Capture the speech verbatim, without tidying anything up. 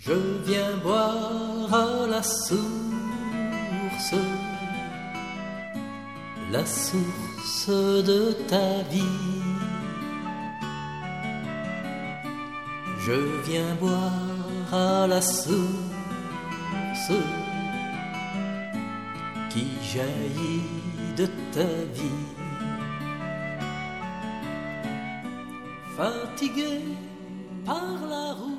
Je viens boire à la source, la source de ta vie. Je viens boire à la source qui jaillit de ta vie. Fatigué par la route,